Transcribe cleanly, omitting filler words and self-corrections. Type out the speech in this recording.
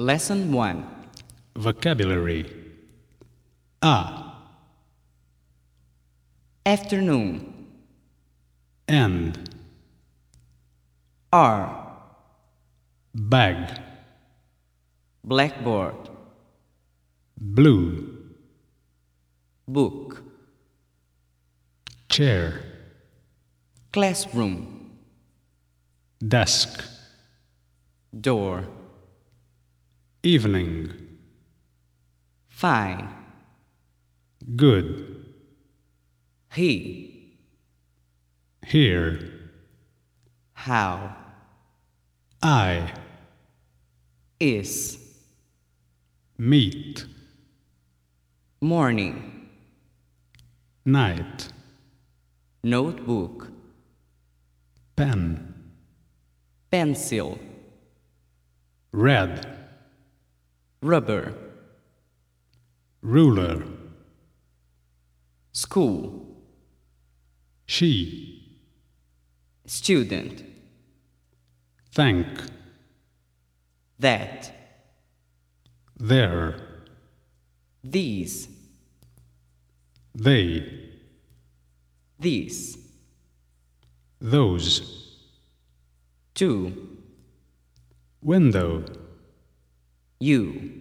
Lesson 1. Vocabulary. A. Afternoon. And. R. Bag. Blackboard. Blue. Book. Chair. Classroom. Desk. Door. Evening. Fine. Good. He. Here. How. I. Is. Meet. Morning. Night. Notebook. Pen. Pencil. Red. Rubber. Ruler. School. She. Student. Thank. That. There. These. They. These. Those. Two. Window. You.